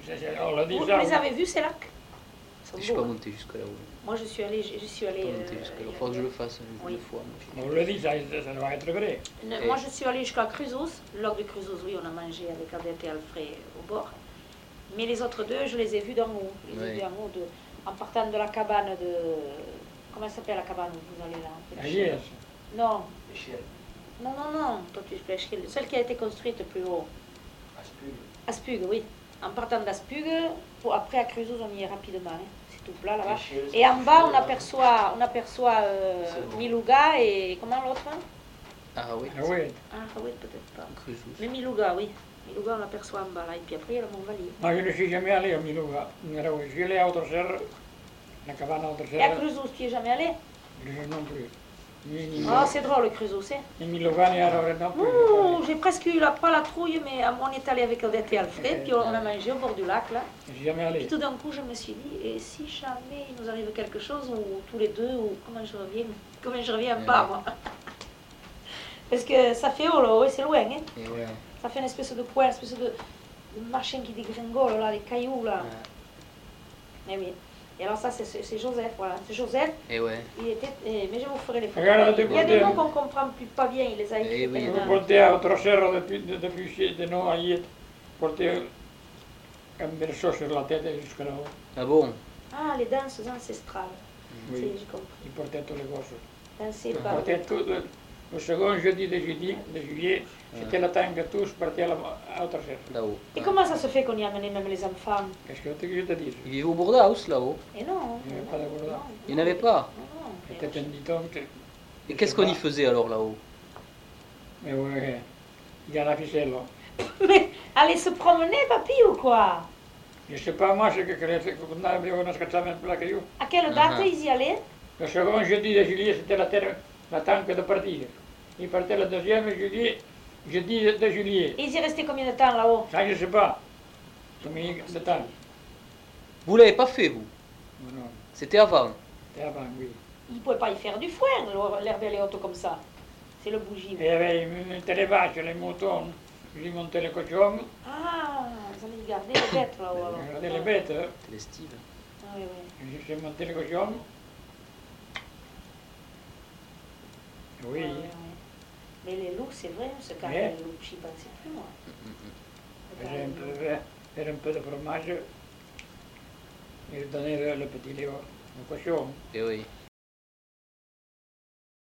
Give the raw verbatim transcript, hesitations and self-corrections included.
On l'a dit Vous, ça. vous les oui. avez vus ces lacs? Ils sont Je suis beaux, pas hein. monté jusque là-haut. Moi je suis allée, j'y suis allée. Pas monté euh, jusque là. il y Il a- faudra que je le fasse une Oui. fois. moi. On l'a dit, ça, ça doit être vrai. Ne- Et- Moi je suis allée jusqu'à Cruzos. Le lac de Cruzos, oui, on a mangé avec Adette et Alfred au bord. Mais les autres deux, je les ai vus d'en haut. Je les ai Oui. vus en haut, de, en partant de la cabane de. Comment s'appelle la cabane où vous allez là? Agnès, Non. Non, non, non, toi tu fais Eschel. Celle qui a été construite plus haut. Aspug, oui. En partant d'Aspug, pour après à Cruzos, on y est rapidement. hein. C'est tout plat là-bas. Et en bas, on aperçoit, on aperçoit euh, Milouga et comment l'autre hein? Ah oui, ah oui, Ah, oui, peut-être pas. Cruzos. Mais Milouga, oui. Milouga, on l'aperçoit en bas là. Et puis après, il y a le Mont-Vallier. moi je ne suis jamais allé au Milouga. Je suis allé à Autre-Serre, la cabane à Et à Autre-Serre, Cruzos, tu n'y es jamais allé? je non plus. Ni, ni, Oh, c'est drôle, Cruzos, c'est. ni Milouga, ni Arore non plus. Ouh, j'ai presque eu la, pas la trouille, mais euh, on est allé avec Odette et Alfred, puis on a mangé au bord du lac là. Je suis jamais Et allé. tout d'un coup, je me suis dit, et si jamais il nous arrive quelque chose, ou tous les deux, ou comment je reviens, comment je reviens pas, moi. Parce que ça fait haut, là, oui, c'est loin, hein. Et ouais. Ça fait une espèce de coin, une espèce de, de machin qui dégringole, là, des cailloux, là. Mais oui. Et alors ça, c'est c'est Joseph, voilà. C'est Joseph, Et ouais. il était... eh, mais je vous ferai les photos. Regarde, Il y a des de- mots qu'on comprend plus pas bien, il les a écrits. Eh oui. Je tellement. portais à Autre-Serre depuis, de- depuis chez de nous, à Yet, portais un berceau sur la tête jusque là-haut. Ah bon? Ah, les danses ancestrales. Oui. C'est- J'ai compris. Il portait tous les gosses. Danser Il par... portait tout le, le second jeudi de juillet, de juillet, c'était le temps que tous partaient à, la- à Autre-Serre. Là-haut. Et comment ça se fait qu'on y a amené même les enfants? Qu'est-ce que tu veux que je te dise? Il vivait au Bourdaus là-haut. Et non. Il n'y avait non, pas de Bourda. non, Il n'y en avait pas. non, non. C'était un diton que... Et qu'est-ce qu'on y faisait alors là-haut? Mais ouais, il y a la ficelle. là. Mais aller se promener, papy, ou quoi? Je sais pas moi, c'est que quand on avait on a scacciato la caillou. À quelle date Ah. ils y allaient? Le second jeudi de juillet, c'était la, terre, la temps de partir. Il partait le deuxième juillet, jeudi de juillet. Et ils y restaient combien de temps là-haut? Ça, je sais pas. Combien de temps? Vous l'avez pas fait, vous? Non, non, C'était avant. c'était avant, oui. Ils ne pouvaient pas y faire du foin, l'herbe elle est haute comme ça. C'est le bougie. Et il y avait, ils mettaient les vaches, les moutons, ils montaient les cochons, Ah, vous allez garder les bêtes là-haut alors. ils regardaient les bêtes, hein. C'était l'estive. Ah, oui, oui. J'ai monté les cochons. Oui, Ah, oui, oui. Mais les loups, c'est vrai, ce carré Mais- de loup, je n'y pensais plus moi. Le faire carré un de peu, loup. faire un peu de fromage et donner le, le petit lait au au cochon. Et oui.